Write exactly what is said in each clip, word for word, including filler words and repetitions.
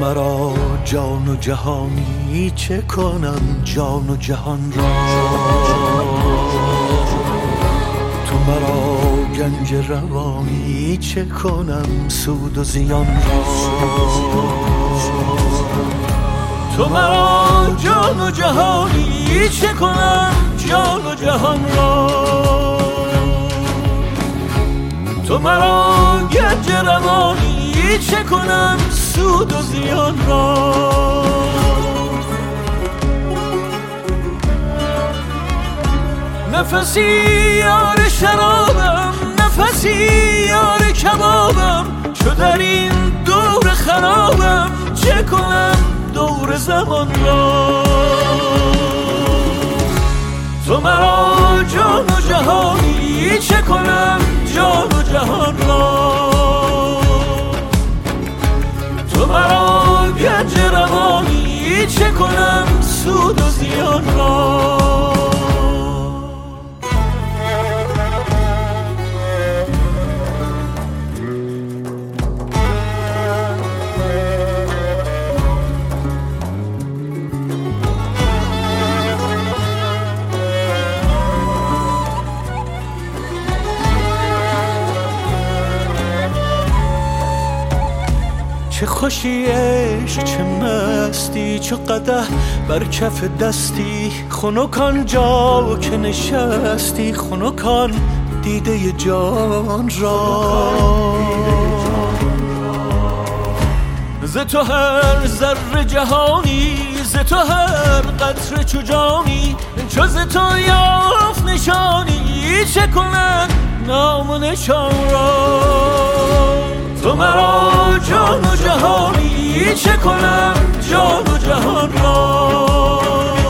مرا جان و جهانی چه کنم جان و جهان را، تو مرا گنج روانی چه کنم سود و زیان را، تو مرا جان و جهانی چه کنم جان و جهان را، تو مرا گنج روانی چه کنم سود و زیان را. نفسی یار شرابم، نفسی یار کبابم، چو در این دور خرابم چه کنم دور زمان را، تو مرا جان و جهانی چه کنم جان و جهان را، تو مرا گنج روانی چه کنم سود و زیان را. چه خوشی عشق چه مستی، چو قدح بر کف دستی، خنکان جا که نشستی، خنکان دیده جان را، ز تو هر ذره جهانی، ز تو هر قطره چو جانی، چو ز تو یافت نشانی چه کند نام و نشان را، تو مرا جان و جهانی چه کنم جان و جهان را،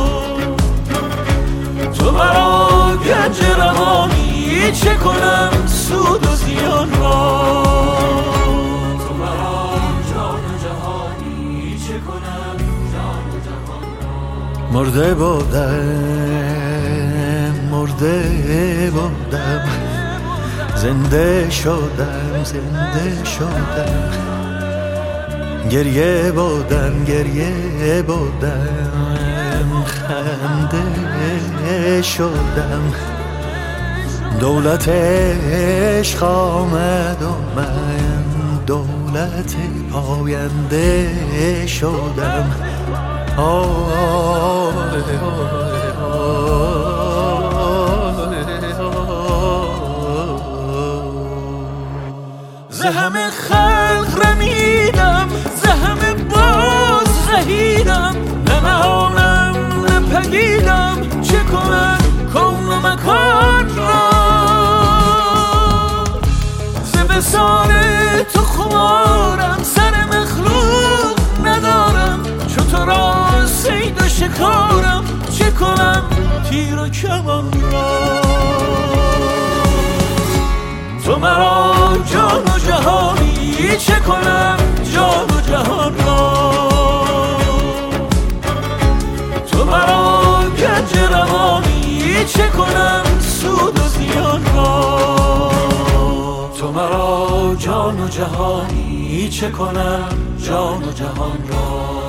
تو مرا گنج روانی چه کنم سود و زیان را، تو مرا جان و جهانی چه کنم جان و جهان را. مرده بودم مرده بودم زنده شدم زنده شدم، گریه بودم گریه بودم خنده شدم، دولت عشق آمد و من دولت پاینده شدم. آه ز همه خلق رمیدم، ز همه باز رهیدم، نه نهانم نه پدیدم چه کنم کون و مکان را، ز وصال تو خمارم، سر مخلوق ندارم، چو تو را صید و شکارم چه کنم تیر و کمان را، تو مرا جان و جهانی چه کنم جان و جهان را، تو مرا گنج روانی چه کنم سود و زیان را، تو مرا جان و جهانی چه کنم جان و جهان را.